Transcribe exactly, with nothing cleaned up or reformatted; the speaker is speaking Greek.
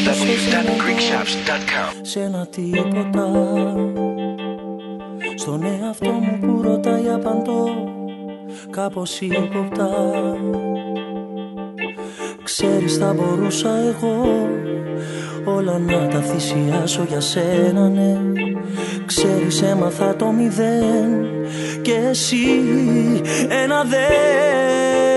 σε ένα τίποτα, στον εαυτό μου που ρωτάει απαντώ κάπως ύποπτα. Ξέρεις θα μπορούσα εγώ όλα να τα θυσιάσω για σένα, ναι. Ξέρεις έμαθα το μηδέν και εσύ ένα δεν.